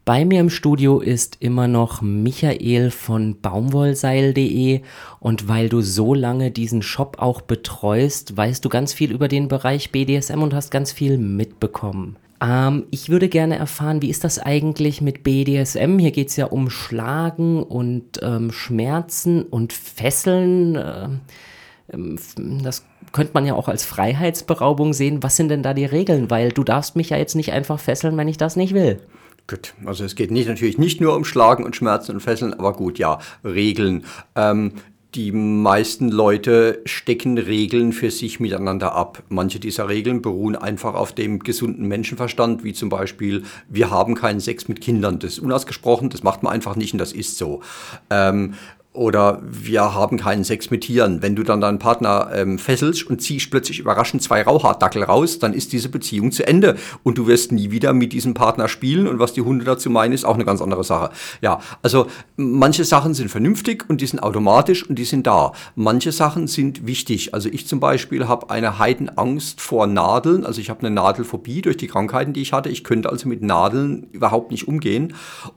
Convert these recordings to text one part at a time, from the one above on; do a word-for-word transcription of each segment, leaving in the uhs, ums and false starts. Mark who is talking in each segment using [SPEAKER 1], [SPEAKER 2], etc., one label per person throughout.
[SPEAKER 1] Bei mir im Studio ist immer noch Michael von baumwollseil punkt de und weil du so lange diesen Shop auch betreust, weißt du ganz viel über den Bereich B D S M und hast ganz viel mitbekommen. Ähm, ich würde gerne erfahren, wie ist das eigentlich mit B D S M? Hier geht es ja um Schlagen und ähm, Schmerzen und Fesseln. Äh, ähm, das könnte man ja auch als Freiheitsberaubung sehen. Was sind denn da die Regeln? Weil du darfst mich ja jetzt nicht einfach fesseln, wenn ich das nicht will.
[SPEAKER 2] Gut, also es geht nicht, natürlich nicht nur um Schlagen und Schmerzen und Fesseln, aber gut, ja, Regeln. Ähm, die meisten Leute stecken Regeln für sich miteinander ab. Manche dieser Regeln beruhen einfach auf dem gesunden Menschenverstand, wie zum Beispiel, wir haben keinen Sex mit Kindern. Das ist unausgesprochen, das macht man einfach nicht und das ist so. Ähm, Oder wir haben keinen Sex mit Tieren. Wenn du dann deinen Partner ähm, fesselst und ziehst plötzlich überraschend zwei Rauhaardackel raus, dann ist diese Beziehung zu Ende. Und du wirst nie wieder mit diesem Partner spielen. Und was die Hunde dazu meinen, ist auch eine ganz andere Sache. Ja, also manche Sachen sind vernünftig und die sind automatisch und die sind da. Manche Sachen sind wichtig. Also ich zum Beispiel habe eine Heidenangst vor Nadeln. Also ich habe eine Nadelphobie durch die Krankheiten, die ich hatte. Ich könnte also mit Nadeln überhaupt nicht umgehen.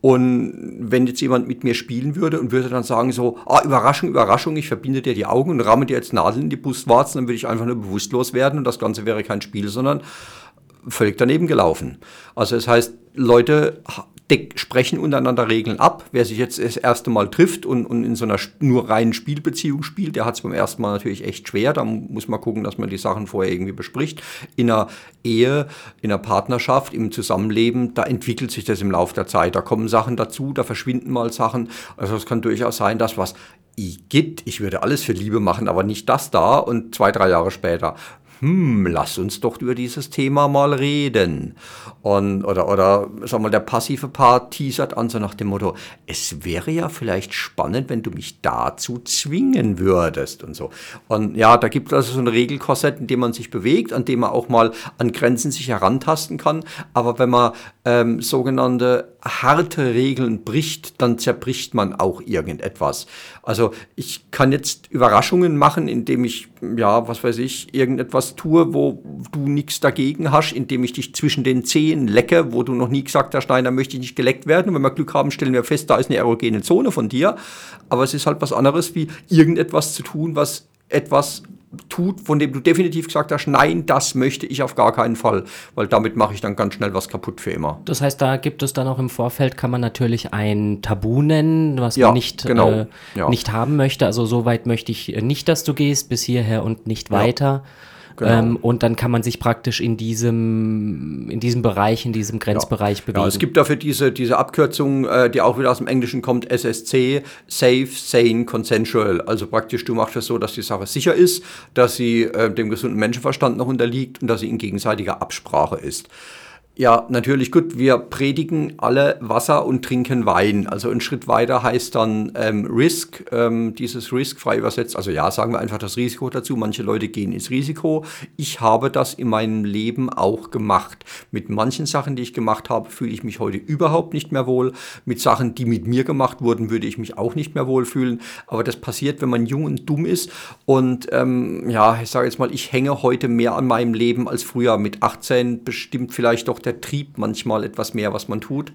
[SPEAKER 2] Und wenn jetzt jemand mit mir spielen würde und würde dann sagen, so, So, ah, Überraschung, Überraschung, ich verbinde dir die Augen und ramme dir jetzt Nadeln in die Brustwarzen, dann würde ich einfach nur bewusstlos werden und das Ganze wäre kein Spiel, sondern völlig daneben gelaufen. Also das heißt, Leute sprechen untereinander Regeln ab. Wer sich jetzt das erste Mal trifft und, und in so einer nur reinen Spielbeziehung spielt, der hat es beim ersten Mal natürlich echt schwer. Da muss man gucken, dass man die Sachen vorher irgendwie bespricht. In einer Ehe, in einer Partnerschaft, im Zusammenleben, da entwickelt sich das im Laufe der Zeit. Da kommen Sachen dazu, da verschwinden mal Sachen. Also es kann durchaus sein, dass was gibt, ich würde alles für Liebe machen, aber nicht das da und zwei, drei Jahre später. Hm, lass uns doch über dieses Thema mal reden. Und, oder, oder, sag mal, der passive Part teasert an, so nach dem Motto, es wäre ja vielleicht spannend, wenn du mich dazu zwingen würdest und so. Und ja, da gibt es also so ein Regelkorsett, in dem man sich bewegt, an dem man auch mal an Grenzen sich herantasten kann. Aber wenn man ähm, sogenannte harte Regeln bricht, dann zerbricht man auch irgendetwas. Also ich kann jetzt Überraschungen machen, indem ich, ja, was weiß ich, irgendetwas tue, wo du nichts dagegen hast, indem ich dich zwischen den Zehen lecke, wo du noch nie gesagt hast, nein, da möchte ich nicht geleckt werden. Und wenn wir Glück haben, stellen wir fest, da ist eine erogene Zone von dir. Aber es ist halt was anderes, wie irgendetwas zu tun, was etwas tut, von dem du definitiv gesagt hast, nein, das möchte ich auf gar keinen Fall, weil damit mache ich dann ganz schnell was kaputt für immer.
[SPEAKER 1] Das heißt, da gibt es dann auch im Vorfeld, kann man natürlich ein Tabu nennen, was
[SPEAKER 2] ja,
[SPEAKER 1] man nicht,
[SPEAKER 2] genau.
[SPEAKER 1] äh,
[SPEAKER 2] ja.
[SPEAKER 1] nicht haben möchte. Also so weit möchte ich nicht, dass du gehst, bis hierher und nicht
[SPEAKER 2] ja.
[SPEAKER 1] weiter.
[SPEAKER 2] Genau.
[SPEAKER 1] Ähm, und dann kann man sich praktisch in diesem, in diesem Bereich, in diesem Grenzbereich
[SPEAKER 2] ja.
[SPEAKER 1] bewegen.
[SPEAKER 2] Ja, es gibt dafür diese, diese Abkürzung, äh, die auch wieder aus dem Englischen kommt, S S C, Safe, Sane, Consensual. Also praktisch, du machst es so, dass die Sache sicher ist, dass sie äh, dem gesunden Menschenverstand noch unterliegt und dass sie in gegenseitiger Absprache ist. Ja, natürlich, gut, wir predigen alle Wasser und trinken Wein. Also ein Schritt weiter heißt dann ähm, Risk, ähm, dieses Risk frei übersetzt. Also ja, sagen wir einfach das Risiko dazu. Manche Leute gehen ins Risiko. Ich habe das in meinem Leben auch gemacht. Mit manchen Sachen, die ich gemacht habe, fühle ich mich heute überhaupt nicht mehr wohl. Mit Sachen, die mit mir gemacht wurden, würde ich mich auch nicht mehr wohlfühlen. Aber das passiert, wenn man jung und dumm ist. Und ähm, ja, ich sage jetzt mal, ich hänge heute mehr an meinem Leben als früher. Mit achtzehn bestimmt vielleicht doch der Trieb manchmal etwas mehr, was man tut.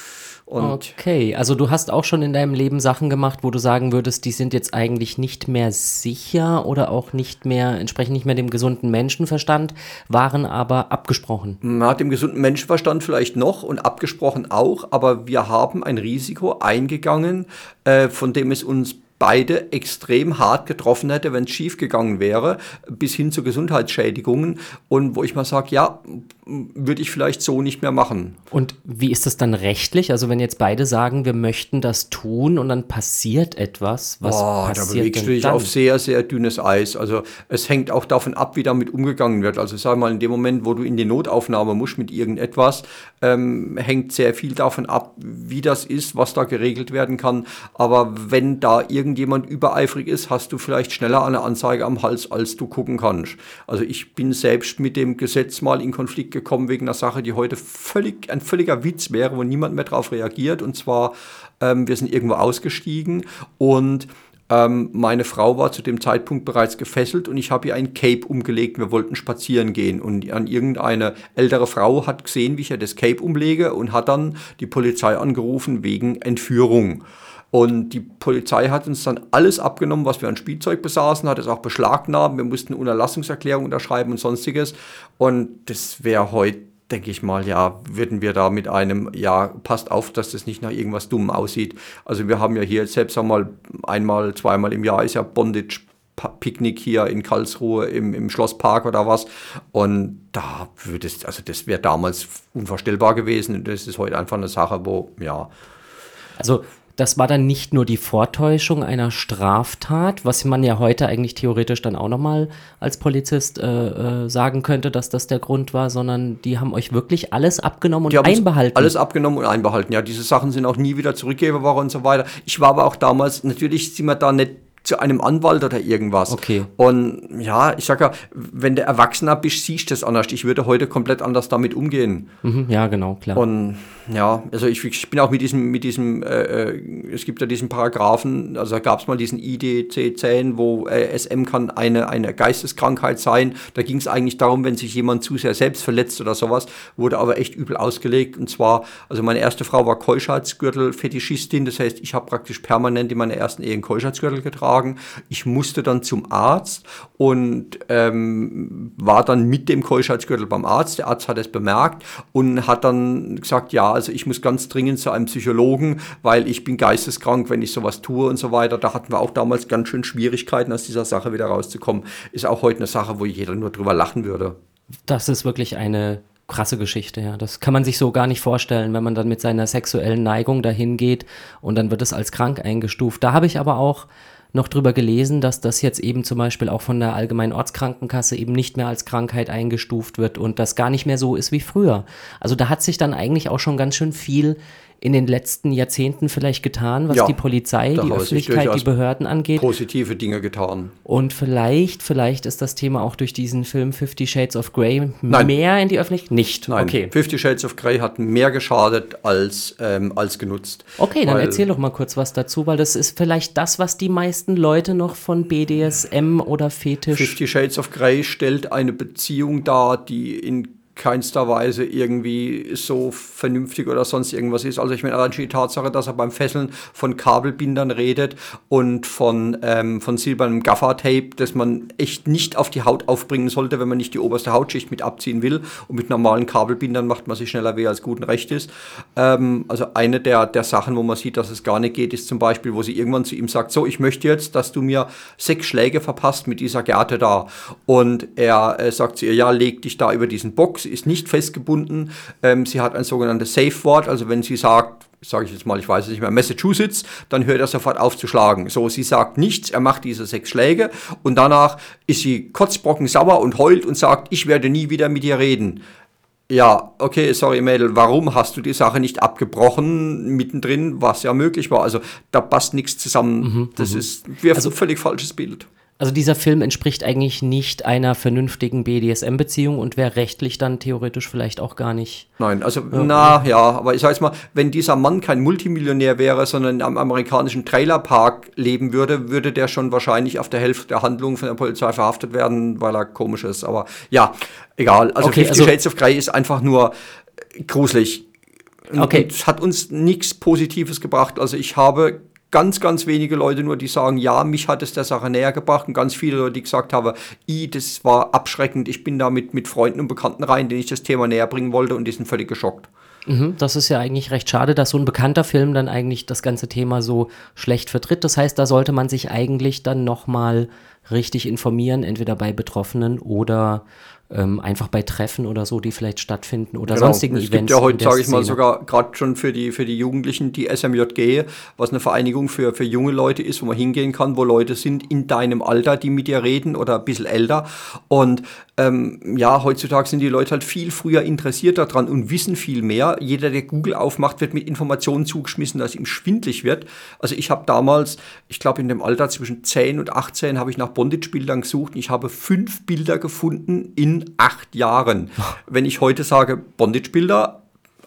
[SPEAKER 1] Und okay, also du hast auch schon in deinem Leben Sachen gemacht, wo du sagen würdest, die sind jetzt eigentlich nicht mehr sicher oder auch nicht mehr, entsprechen nicht mehr dem gesunden Menschenverstand, waren aber abgesprochen.
[SPEAKER 2] Na, dem gesunden Menschenverstand vielleicht noch und abgesprochen auch, aber wir haben ein Risiko eingegangen, äh, von dem es uns beide extrem hart getroffen hätte, wenn es schief gegangen wäre, bis hin zu Gesundheitsschädigungen und wo ich mal sage, ja, würde ich vielleicht so nicht mehr machen.
[SPEAKER 1] Und wie ist das dann rechtlich? Also wenn jetzt beide sagen, wir möchten das tun und dann passiert etwas, was
[SPEAKER 2] Boah,
[SPEAKER 1] passiert
[SPEAKER 2] da bewegst du dich
[SPEAKER 1] dann?
[SPEAKER 2] auf sehr, sehr dünnes Eis. Also es hängt auch davon ab, wie damit umgegangen wird. Also sag mal, in dem Moment, wo du in die Notaufnahme musst mit irgendetwas, ähm, hängt sehr viel davon ab, wie das ist, was da geregelt werden kann. Aber wenn da irgendjemand übereifrig ist, hast du vielleicht schneller eine Anzeige am Hals, als du gucken kannst. Also ich bin selbst mit dem Gesetz mal in Konflikt gekommen wegen einer Sache, die heute völlig ein völliger Witz wäre, wo niemand mehr drauf reagiert. Und zwar, ähm, wir sind irgendwo ausgestiegen und Ähm, meine Frau war zu dem Zeitpunkt bereits gefesselt und ich habe ihr ein Cape umgelegt. Wir wollten spazieren gehen und an irgendeine ältere Frau hat gesehen, wie ich ihr das Cape umlege und hat dann die Polizei angerufen wegen Entführung. Und die Polizei hat uns dann alles abgenommen, was wir an Spielzeug besaßen, hat es auch beschlagnahmt. Wir mussten eine Unterlassungserklärung unterschreiben und sonstiges. Und das wäre heute, denke ich mal, ja, würden wir da mit einem, ja, passt auf, dass das nicht nach irgendwas Dummem aussieht. Also wir haben ja hier selbst einmal, einmal, zweimal im Jahr ist ja Bondage-Picknick hier in Karlsruhe im, im Schlosspark oder was. Und da würde es, also das wäre damals unvorstellbar gewesen. Und das ist heute einfach eine Sache, wo, ja.
[SPEAKER 1] Also das war dann nicht nur die Vortäuschung einer Straftat, was man ja heute eigentlich theoretisch dann auch nochmal als Polizist äh, äh, sagen könnte, dass das der Grund war, sondern die haben euch wirklich alles abgenommen und
[SPEAKER 2] die haben
[SPEAKER 1] einbehalten.
[SPEAKER 2] Alles abgenommen und einbehalten, ja. Diese Sachen sind auch nie wieder zurückgegeben worden und so weiter. Ich war aber auch damals, natürlich sind wir da nicht zu einem Anwalt oder irgendwas.
[SPEAKER 1] Okay.
[SPEAKER 2] Und ja, ich sag ja, wenn du Erwachsener bist, siehst du das anders. Ich würde heute komplett anders damit umgehen.
[SPEAKER 1] Mhm, ja, genau, klar.
[SPEAKER 2] Und ja, also ich, ich bin auch mit diesem, mit diesem, äh, es gibt ja diesen Paragraphen, also da gab es mal diesen I D C zehn, wo äh, S M kann eine, eine Geisteskrankheit sein. Da ging es eigentlich darum, wenn sich jemand zu sehr selbst verletzt oder sowas, wurde aber echt übel ausgelegt. Und zwar, also meine erste Frau war Keuschheitsgürtel-Fetischistin, das heißt, ich habe praktisch permanent in meiner ersten Ehe einen Keuschheitsgürtel getragen. Ich musste dann zum Arzt und ähm, war dann mit dem Keuschheitsgürtel beim Arzt. Der Arzt hat es bemerkt und hat dann gesagt, ja, also ich muss ganz dringend zu einem Psychologen, weil ich bin geisteskrank, wenn ich sowas tue und so weiter. Da hatten wir auch damals ganz schön Schwierigkeiten, aus dieser Sache wieder rauszukommen. Ist auch heute eine Sache, wo jeder nur drüber lachen würde.
[SPEAKER 1] Das ist wirklich eine krasse Geschichte, ja. Das kann man sich so gar nicht vorstellen, wenn man dann mit seiner sexuellen Neigung dahin geht und dann wird es als krank eingestuft. Da habe ich aber auch noch drüber gelesen, dass das jetzt eben zum Beispiel auch von der Allgemeinen Ortskrankenkasse eben nicht mehr als Krankheit eingestuft wird und das gar nicht mehr so ist wie früher. Also da hat sich dann eigentlich auch schon ganz schön viel in den letzten Jahrzehnten vielleicht getan, was
[SPEAKER 2] ja,
[SPEAKER 1] die Polizei, die Öffentlichkeit, die Behörden angeht.
[SPEAKER 2] Positive Dinge getan.
[SPEAKER 1] Und vielleicht, vielleicht ist das Thema auch durch diesen Film Fifty Shades of Grey Nein. mehr in die Öffentlichkeit? Nicht?
[SPEAKER 2] Nein,
[SPEAKER 1] okay.
[SPEAKER 2] Fifty Shades of Grey hat mehr geschadet als, ähm, als genutzt.
[SPEAKER 1] Okay, dann
[SPEAKER 2] weil,
[SPEAKER 1] erzähl doch mal kurz was dazu, weil das ist vielleicht das, was die meisten Leute noch von B D S M oder Fetisch...
[SPEAKER 2] Fifty Shades of Grey stellt eine Beziehung dar, die in keinster Weise irgendwie so vernünftig oder sonst irgendwas ist. Also ich meine, allein schon die Tatsache, dass er beim Fesseln von Kabelbindern redet und von, ähm, von silbernem Gaffer-Tape, das man echt nicht auf die Haut aufbringen sollte, wenn man nicht die oberste Hautschicht mit abziehen will. Und mit normalen Kabelbindern macht man sich schneller weh, als gut und recht ist. Ähm, also eine der, der Sachen, wo man sieht, dass es gar nicht geht, ist zum Beispiel, wo sie irgendwann zu ihm sagt, so, ich möchte jetzt, dass du mir sechs Schläge verpasst mit dieser Gerte da. Und er äh, sagt zu ihr, ja, leg dich da über diesen Box. Sie ist nicht festgebunden. Ähm, sie hat ein sogenanntes Safe-Wort. Also wenn sie sagt, sage ich jetzt mal, ich weiß es nicht mehr, Massachusetts, dann hört er sofort auf zu schlagen. So, sie sagt nichts, er macht diese sechs Schläge und danach ist sie kotzbrocken sauer und heult und sagt, ich werde nie wieder mit dir reden. Ja, okay, sorry Mädel, warum hast du die Sache nicht abgebrochen mittendrin, was ja möglich war? Also da passt nichts zusammen. Mhm, das m- ist also, ein völlig falsches Bild.
[SPEAKER 1] Also dieser Film entspricht eigentlich nicht einer vernünftigen B D S M-Beziehung und wäre rechtlich dann theoretisch vielleicht auch gar nicht.
[SPEAKER 2] Nein, also ja, na ja, aber ich sag jetzt mal, wenn dieser Mann kein Multimillionär wäre, sondern am amerikanischen Trailerpark leben würde, würde der schon wahrscheinlich auf der Hälfte der Handlung von der Polizei verhaftet werden, weil er komisch ist. Aber ja, egal. Also
[SPEAKER 1] okay,
[SPEAKER 2] Fifty
[SPEAKER 1] also,
[SPEAKER 2] Shades of Grey ist einfach nur gruselig.
[SPEAKER 1] Okay.
[SPEAKER 2] Und es hat uns nichts Positives gebracht. Also ich habe ganz, ganz wenige Leute nur, die sagen, ja, mich hat es der Sache näher gebracht und ganz viele Leute, die gesagt haben, i, das war abschreckend, ich bin da mit, mit Freunden und Bekannten rein, denen ich das Thema näher bringen wollte und die sind völlig geschockt.
[SPEAKER 1] Mhm, das ist ja eigentlich recht schade, dass so ein bekannter Film dann eigentlich das ganze Thema so schlecht vertritt. Das heißt, da sollte man sich eigentlich dann nochmal richtig informieren, entweder bei Betroffenen oder ähm, einfach bei Treffen oder so, die vielleicht stattfinden oder
[SPEAKER 2] genau.
[SPEAKER 1] sonstigen
[SPEAKER 2] es
[SPEAKER 1] Events.
[SPEAKER 2] Es gibt ja heute, sage ich mal, sogar gerade schon für die, für die Jugendlichen die S M J G, was eine Vereinigung für, für junge Leute ist, wo man hingehen kann, wo Leute sind in deinem Alter, die mit dir reden oder ein bisschen älter. Und ähm, ja, heutzutage sind die Leute halt viel früher interessiert daran und wissen viel mehr. Jeder, der Google aufmacht, wird mit Informationen zugeschmissen, dass ihm schwindlig wird. Also ich habe damals, ich glaube in dem Alter zwischen zehn und achtzehn, habe ich nach Bondage-Bildern gesucht und ich habe fünf Bilder gefunden in acht Jahren. Wenn ich heute sage Bondage-Bilder,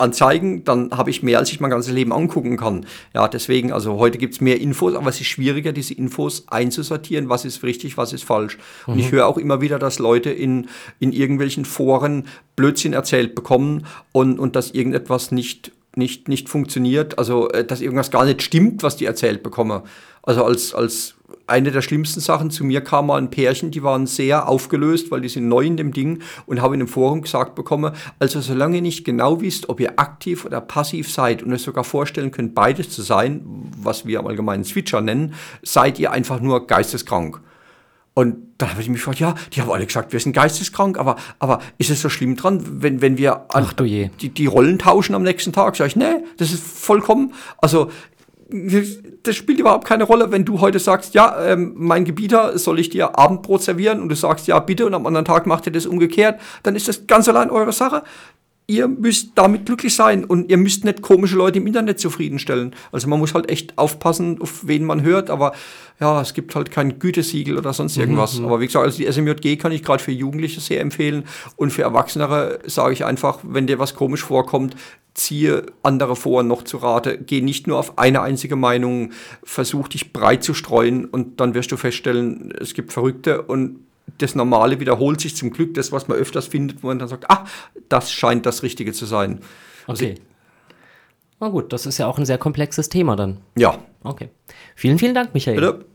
[SPEAKER 2] anzeigen, dann habe ich mehr, als ich mein ganzes Leben angucken kann. Ja, deswegen, also heute gibt es mehr Infos, aber es ist schwieriger, diese Infos einzusortieren, was ist richtig, was ist falsch. Und mhm. ich höre auch immer wieder, dass Leute in, in irgendwelchen Foren Blödsinn erzählt bekommen und, und dass irgendetwas nicht, nicht, nicht funktioniert, also dass irgendwas gar nicht stimmt, was die erzählt bekommen. Also als, als eine der schlimmsten Sachen, zu mir kam mal ein Pärchen, die waren sehr aufgelöst, weil die sind neu in dem Ding und haben in dem Forum gesagt bekommen, also solange ihr nicht genau wisst, ob ihr aktiv oder passiv seid und euch sogar vorstellen könnt, beides zu sein, was wir am allgemeinen Switcher nennen, seid ihr einfach nur geisteskrank. Und dann habe ich mich gefragt, ja, die haben alle gesagt, wir sind geisteskrank, aber, aber ist es so schlimm dran, wenn, wenn wir an,
[SPEAKER 1] Ach du je.
[SPEAKER 2] Die, die Rollen tauschen am nächsten Tag? Sag ich, nee, das ist vollkommen, also das spielt überhaupt keine Rolle, wenn du heute sagst, ja, ähm, mein Gebieter, soll ich dir Abendbrot servieren? Und du sagst, ja, bitte, und am anderen Tag macht ihr das umgekehrt, dann ist das ganz allein eure Sache. Ihr müsst damit glücklich sein und ihr müsst nicht komische Leute im Internet zufriedenstellen. Also man muss halt echt aufpassen, auf wen man hört, aber ja, es gibt halt kein Gütesiegel oder sonst irgendwas. Mhm. Aber wie gesagt, also die S M J G kann ich gerade für Jugendliche sehr empfehlen und für Erwachsenere sage ich einfach, wenn dir was komisch vorkommt, ziehe andere Foren noch zu Rate, geh nicht nur auf eine einzige Meinung, versuch dich breit zu streuen und dann wirst du feststellen, es gibt Verrückte und das Normale wiederholt sich zum Glück, das, was man öfters findet, wo man dann sagt, ah, das scheint das Richtige zu sein.
[SPEAKER 1] Okay. Also, na gut, das ist ja auch ein sehr komplexes Thema dann.
[SPEAKER 2] Ja.
[SPEAKER 1] Okay. Vielen, vielen Dank, Michael.
[SPEAKER 2] Bitte.